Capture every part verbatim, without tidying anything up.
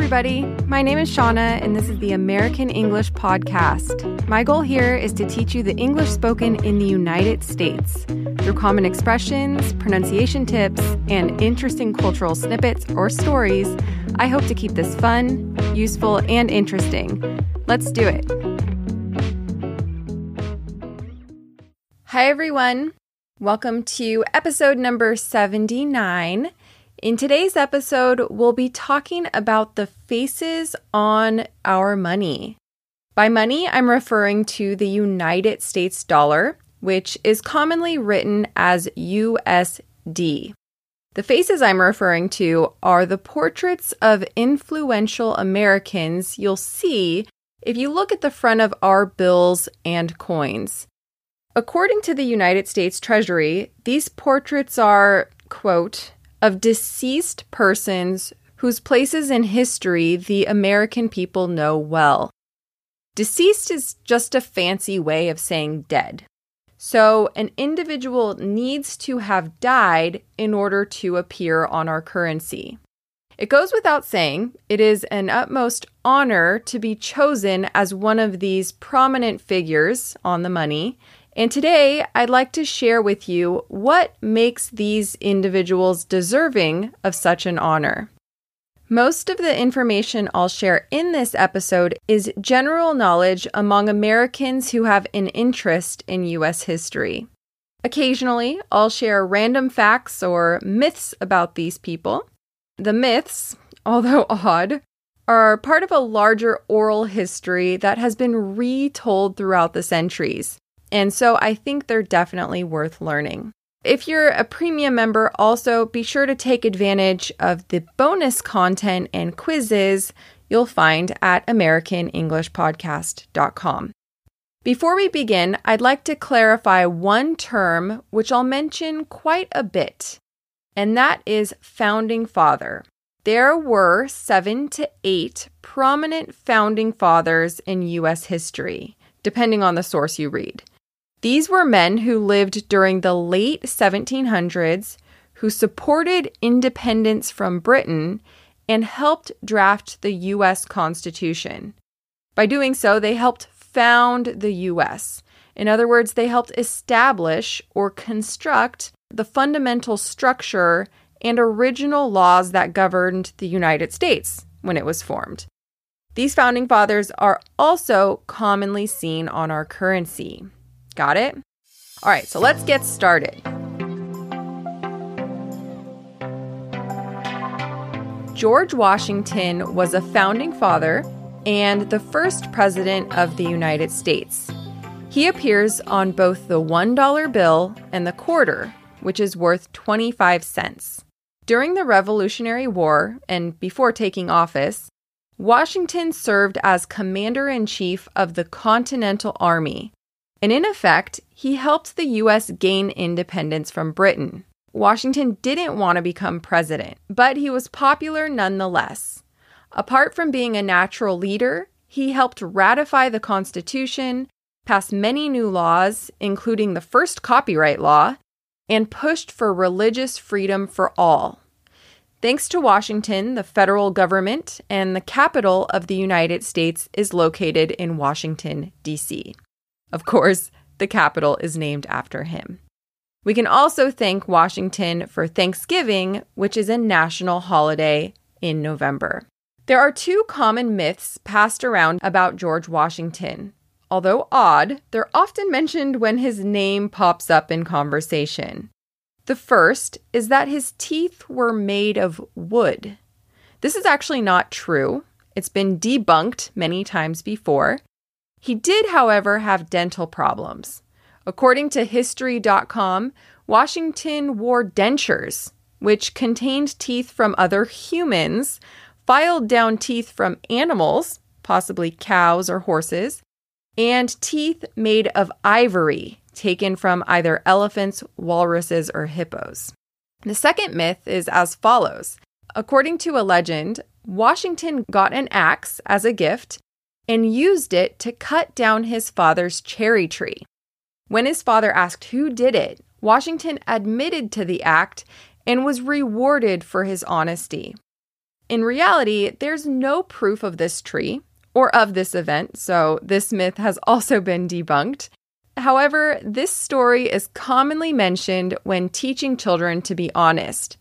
everybody. My name is Shauna, and this is the American English Podcast. My goal here is to teach you the English spoken in the United States through common expressions, pronunciation tips, and interesting cultural snippets or stories. I hope to keep this fun, useful, and interesting. Let's do it. Hi, everyone. Welcome to episode number seventy-nine. In today's episode, we'll be talking about the faces on our money. By money, I'm referring to the United States dollar, which is commonly written as U S D. The faces I'm referring to are the portraits of influential Americans you'll see if you look at the front of our bills and coins. According to the United States Treasury, these portraits are, quote, of deceased persons whose places in history the American people know well. Deceased is just a fancy way of saying dead. So an individual needs to have died in order to appear on our currency. It goes without saying, it is an utmost honor to be chosen as one of these prominent figures on the money. And today, I'd like to share with you what makes these individuals deserving of such an honor. Most of the information I'll share in this episode is general knowledge among Americans who have an interest in U S history. Occasionally, I'll share random facts or myths about these people. The myths, although odd, are part of a larger oral history that has been retold throughout the centuries. And so I think they're definitely worth learning. If you're a premium member, also be sure to take advantage of the bonus content and quizzes you'll find at american english podcast dot com. Before we begin, I'd like to clarify one term which I'll mention quite a bit, and that is founding father. There were seven to eight prominent founding fathers in U S history, depending on the source you read. These were men who lived during the late seventeen hundreds, who supported independence from Britain and helped draft the U S Constitution. By doing so, they helped found the U S. In other words, they helped establish or construct the fundamental structure and original laws that governed the United States when it was formed. These founding fathers are also commonly seen on our currency. Got it? All right, so let's get started. George Washington was a founding father and the first president of the United States. He appears on both the one dollar bill and the quarter, which is worth twenty-five cents. During the Revolutionary War and before taking office, Washington served as commander-in-chief of the Continental Army. And in effect, he helped the U S gain independence from Britain. Washington didn't want to become president, but he was popular nonetheless. Apart from being a natural leader, he helped ratify the Constitution, pass many new laws, including the first copyright law, and pushed for religious freedom for all. Thanks to Washington, the federal government and the capital of the United States is located in Washington, D C Of course, the capital is named after him. We can also thank Washington for Thanksgiving, which is a national holiday in November. There are two common myths passed around about George Washington. Although odd, they're often mentioned when his name pops up in conversation. The first is that his teeth were made of wood. This is actually not true. It's been debunked many times before. He did, however, have dental problems. According to history dot com, Washington wore dentures, which contained teeth from other humans, filed down teeth from animals, possibly cows or horses, and teeth made of ivory, taken from either elephants, walruses, or hippos. The second myth is as follows. According to a legend, Washington got an axe as a gift and used it to cut down his father's cherry tree. When his father asked who did it, Washington admitted to the act and was rewarded for his honesty. in reality, there's no proof of this tree or of this event, so this myth has also been debunked. However, this story is commonly mentioned when teaching children to be honest.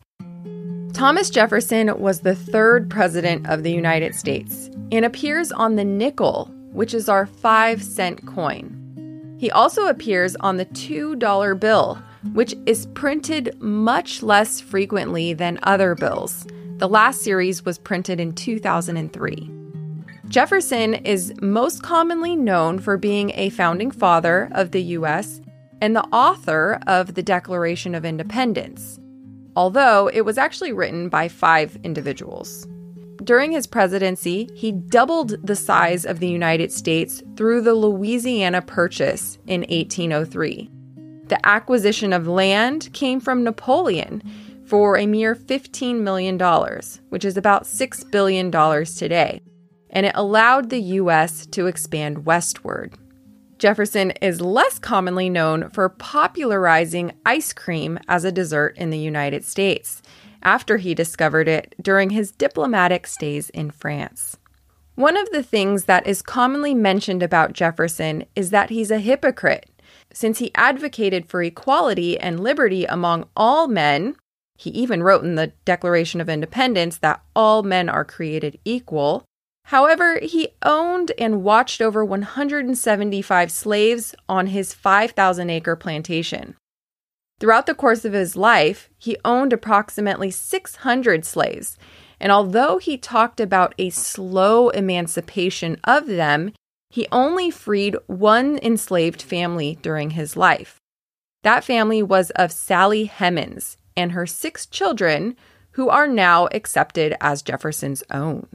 Thomas Jefferson was the third president of the United States and appears on the nickel, which is our five cent coin. He also appears on the two dollar bill, which is printed much less frequently than other bills. The last series was printed in two thousand three. Jefferson is most commonly known for being a founding father of the U S and the author of the Declaration of Independence, although it was actually written by five individuals. During his presidency, he doubled the size of the United States through the Louisiana Purchase in eighteen oh three. The acquisition of land came from Napoleon for a mere fifteen million dollars, which is about six billion dollars today, and it allowed the U S to expand westward. Jefferson is less commonly known for popularizing ice cream as a dessert in the United States, after he discovered it during his diplomatic stays in France. One of the things that is commonly mentioned about Jefferson is that he's a hypocrite. Since he advocated for equality and liberty among all men, he even wrote in the Declaration of Independence that all men are created equal. However, he owned and watched over one hundred seventy-five slaves on his five thousand acre plantation. Throughout the course of his life, he owned approximately six hundred slaves, and although he talked about a slow emancipation of them, he only freed one enslaved family during his life. That family was of Sally Hemings and her six children, who are now accepted as Jefferson's own.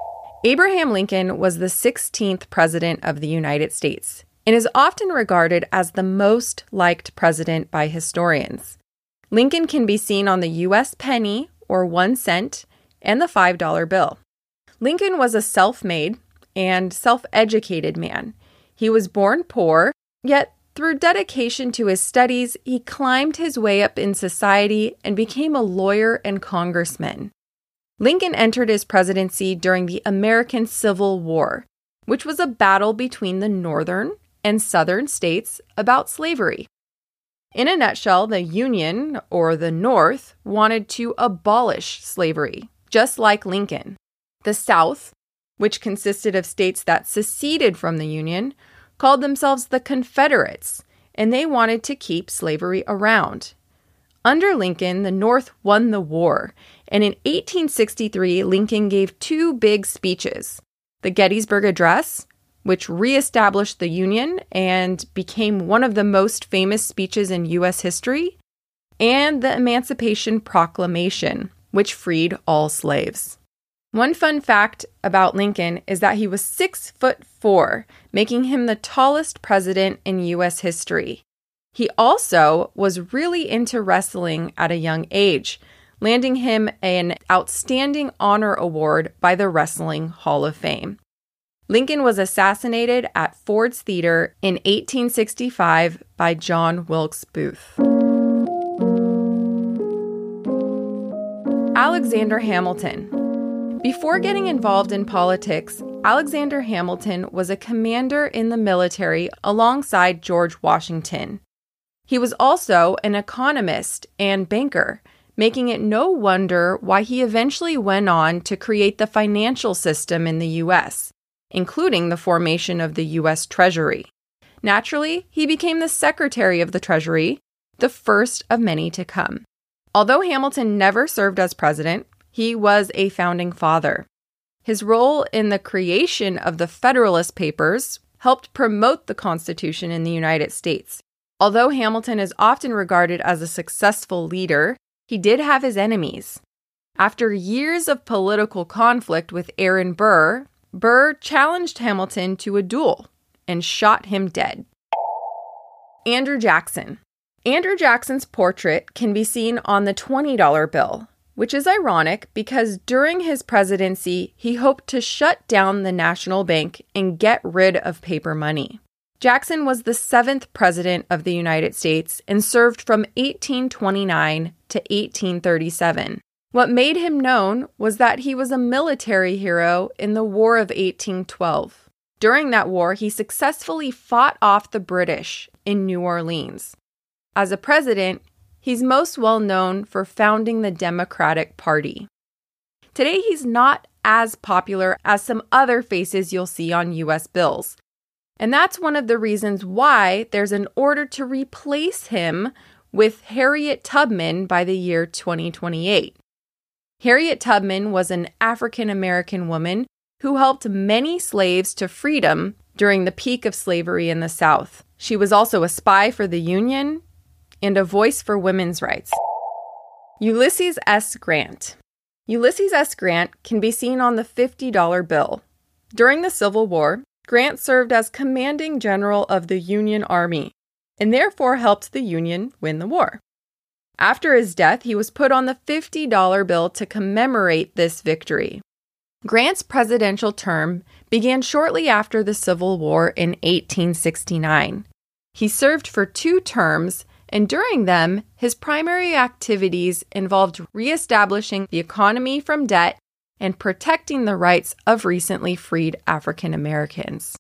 Abraham Lincoln was the sixteenth president of the United States and is often regarded as the most liked president by historians. Lincoln can be seen on the U S penny, or one cent, and the five dollar bill. Lincoln was a self-made and self-educated man. He was born poor, yet through dedication to his studies, he climbed his way up in society and became a lawyer and congressman. Lincoln entered his presidency during the American Civil War, which was a battle between the northern and southern states about slavery. In a nutshell, the Union, or the North, wanted to abolish slavery, just like Lincoln. The South, which consisted of states that seceded from the Union, called themselves the Confederates, and they wanted to keep slavery around. Under Lincoln, the North won the war, and in eighteen sixty-three, Lincoln gave two big speeches: the Gettysburg Address, which reestablished the Union and became one of the most famous speeches in U S history, and the Emancipation Proclamation, which freed all slaves. One fun fact about Lincoln is that he was six foot four, making him the tallest president in U S history. He also was really into wrestling at a young age, landing him an Outstanding Honor Award by the Wrestling Hall of Fame. Lincoln was assassinated at Ford's Theater in eighteen sixty-five by John Wilkes Booth. Alexander Hamilton. Before getting involved in politics, Alexander Hamilton was a commander in the military alongside George Washington. He was also an economist and banker, making it no wonder why he eventually went on to create the financial system in the U S, including the formation of the U S Treasury. Naturally, he became the Secretary of the Treasury, the first of many to come. Although Hamilton never served as president, he was a founding father. His role in the creation of the Federalist Papers helped promote the Constitution in the United States. Although Hamilton is often regarded as a successful leader, he did have his enemies. After years of political conflict with Aaron Burr, Burr challenged Hamilton to a duel and shot him dead. Andrew Jackson. Andrew Jackson's portrait can be seen on the twenty dollar bill, which is ironic because during his presidency, he hoped to shut down the National Bank and get rid of paper money. Jackson was the seventh president of the United States and served from eighteen twenty-nine to eighteen thirty-seven. What made him known was that he was a military hero in the War of eighteen twelve. During that war, he successfully fought off the British in New Orleans. As a president, he's most well known for founding the Democratic Party. Today, he's not as popular as some other faces you'll see on U S bills. And that's one of the reasons why there's an order to replace him with Harriet Tubman by the year twenty twenty-eight. Harriet Tubman was an African-American woman who helped many slaves to freedom during the peak of slavery in the South. She was also a spy for the Union and a voice for women's rights. Ulysses S. Grant. Ulysses S. Grant can be seen on the fifty dollar bill. During the Civil War, Grant served as commanding general of the Union Army and therefore helped the Union win the war. After his death, he was put on the fifty dollar bill to commemorate this victory. Grant's presidential term began shortly after the Civil War in eighteen sixty-nine. He served for two terms, and during them, his primary activities involved reestablishing the economy from debt and protecting the rights of recently freed African Americans.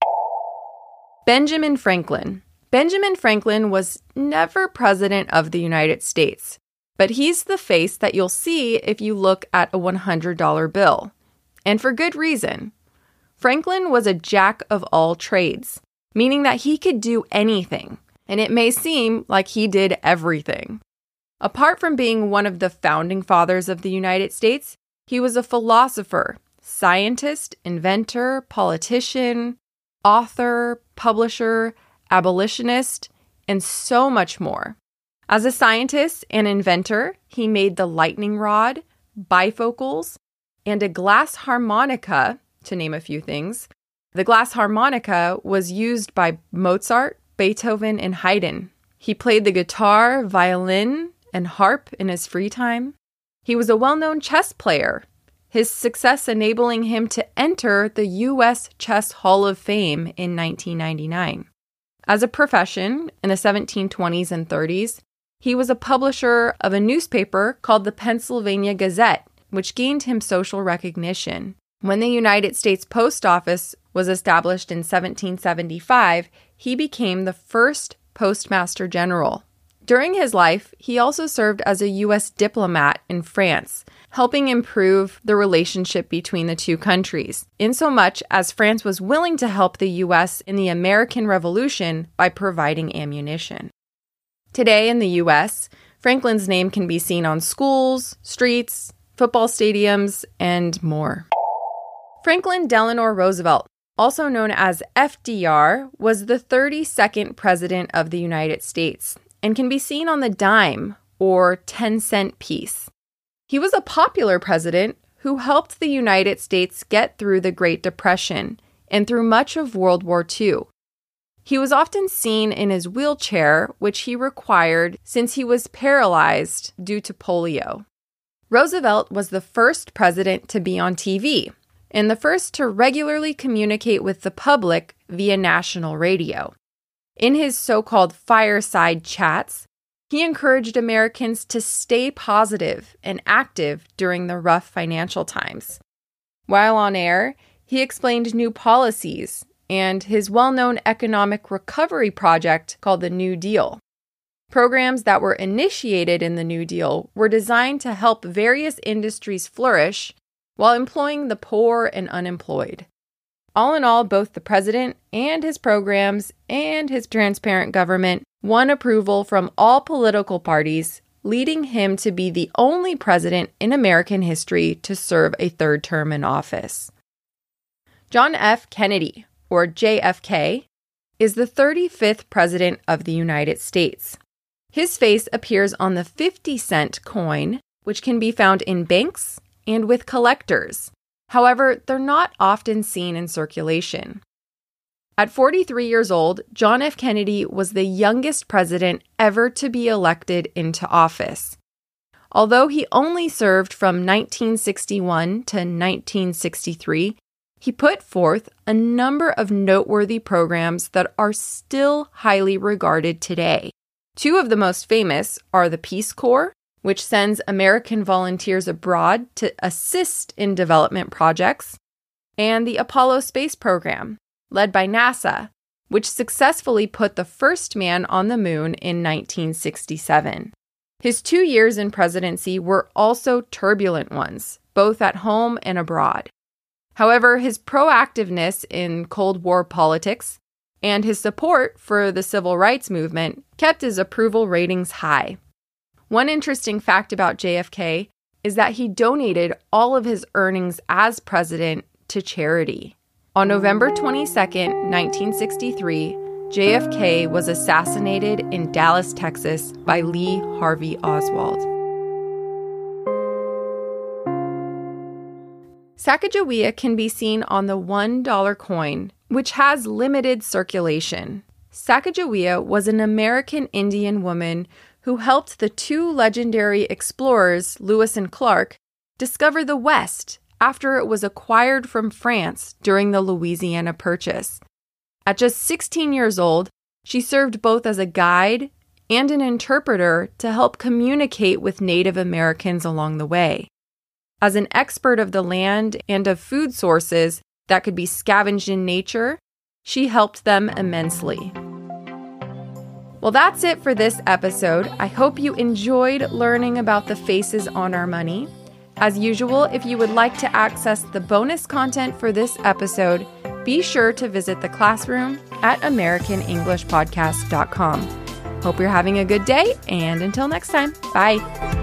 Benjamin Franklin. Benjamin Franklin was never president of the United States, but he's the face that you'll see if you look at a one hundred dollar bill. And for good reason. Franklin was a jack of all trades, meaning that he could do anything, and it may seem like he did everything. Apart from being one of the founding fathers of the United States, he was a philosopher, scientist, inventor, politician, author, publisher, abolitionist, and so much more. As a scientist and inventor, he made the lightning rod, bifocals, and a glass harmonica, to name a few things. The glass harmonica was used by Mozart, Beethoven, and Haydn. He played the guitar, violin, and harp in his free time. He was a well-known chess player, his success enabling him to enter the U S Chess Hall of Fame in nineteen ninety-nine. As a profession, in the seventeen twenties and thirties, he was a publisher of a newspaper called the Pennsylvania Gazette, which gained him social recognition. When the United States Post Office was established in seventeen seventy-five, he became the first Postmaster General. During his life, he also served as a U S diplomat in France, helping improve the relationship between the two countries, insomuch as France was willing to help the U S in the American Revolution by providing ammunition. Today in the U S, Franklin's name can be seen on schools, streets, football stadiums, and more. Franklin Delano Roosevelt, also known as F D R, was the thirty-second President of the United States and can be seen on the dime, or ten cent piece. He was a popular president who helped the United States get through the Great Depression and through much of World War Two. He was often seen in his wheelchair, which he required since he was paralyzed due to polio. Roosevelt was the first president to be on T V and the first to regularly communicate with the public via national radio. In his so-called fireside chats, he encouraged Americans to stay positive and active during the rough financial times. While on air, he explained new policies and his well-known economic recovery project called the New Deal. Programs that were initiated in the New Deal were designed to help various industries flourish while employing the poor and unemployed. All in all, both the president and his programs and his transparent government won approval from all political parties, leading him to be the only president in American history to serve a third term in office. John F. Kennedy, or J F K, is the thirty-fifth president of the United States. His face appears on the fifty cent coin, which can be found in banks and with collectors. However, they're not often seen in circulation. At forty-three years old, John F. Kennedy was the youngest president ever to be elected into office. Although he only served from nineteen sixty-one to nineteen sixty-three, he put forth a number of noteworthy programs that are still highly regarded today. Two of the most famous are the Peace Corps, which sends American volunteers abroad to assist in development projects, and the Apollo space program, led by NASA, which successfully put the first man on the moon in nineteen sixty-seven. His two years in presidency were also turbulent ones, both at home and abroad. However, his proactiveness in Cold War politics and his support for the civil rights movement kept his approval ratings high. One interesting fact about J F K is that he donated all of his earnings as president to charity. On November twenty-second, nineteen sixty-three, J F K was assassinated in Dallas, Texas by Lee Harvey Oswald. Sacagawea can be seen on the one dollar coin, which has limited circulation. Sacagawea was an American Indian woman who helped the two legendary explorers, Lewis and Clark, discover the West after it was acquired from France during the Louisiana Purchase. At just sixteen years old, she served both as a guide and an interpreter to help communicate with Native Americans along the way. As an expert of the land and of food sources that could be scavenged in nature, she helped them immensely. Well, that's it for this episode. I hope you enjoyed learning about the faces on our money. As usual, if you would like to access the bonus content for this episode, be sure to visit the classroom at american english podcast dot com. Hope you're having a good day, and until next time, bye.